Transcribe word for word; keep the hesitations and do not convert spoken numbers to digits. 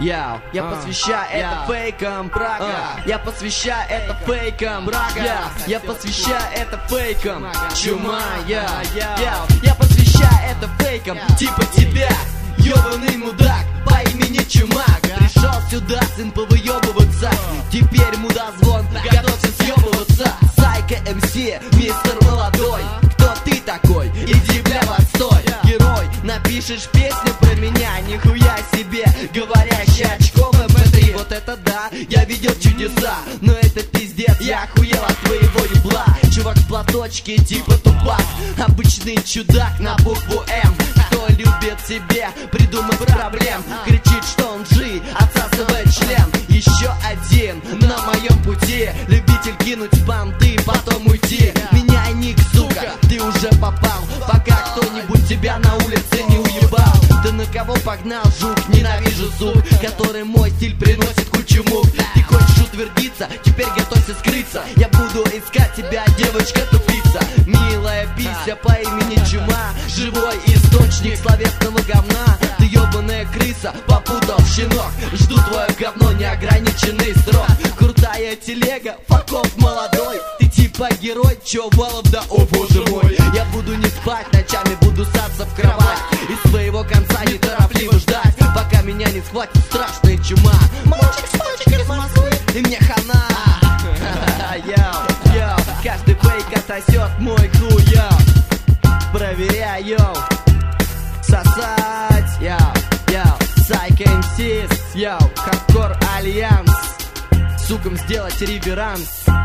Я, я А. посвящаю это Я. фейкам, Прага. А. Я посвящаю это фейкам, Прага. Я, я посвящаю это фейкам, чума. Я, Я. я, я посвящаю это фейкам, Я. типа тебя, ёбаный мудак по имени Чумак. Пришел сюда, сын, повыебываться. Теперь мудозвон, готовься съебываться. Сайка эм си, мистер молодой. Кто ты такой? Иди, бля, в отстой. Герой, напишешь песню про меня, нихуя себе, говорящий очком эм пэ три. Вот это да, я видел чудеса, но это пиздец, я охуел от твоего ебла. Чувак в платочке, типа Тупак, обычный чудак на букву М. Кто любит себе придумать проблем, кричит, что он G, отсасывает член. Еще один на моем пути, любитель кинуть в понты, потом уйти. Меняй ник, сука, ты уже попал, пока кто-нибудь тебя на улице не уебал. Ты на кого погнал, жук, ненавижу звук, который мой стиль приносит кучу мук. Ты хочешь утвердиться, теперь готовься скрыться. Я буду искать тебя, девочка-тупица. Милая пися по имени Чума, живой источник словесного говна. Ты ебаная крыса, попутал щенок, жду твое говно, неограниченный срок. Крутая телега, факов молодой. Ты типа герой, чё валов, да о боже мой. Я буду не спать ночами, буду саться в кровать и своего конца неторопливо ждать, пока меня не схватит страшная чума. Мальчик с мальчиком из Москвы, и мне хана. Йоу, йоу, каждый фейк отсосет мой хуй, йоу. Проверяй, йоу. Сосать, йоу, йоу. Сайка эм си, йоу. Хардкор Альянс. Сукам сделать реверанс.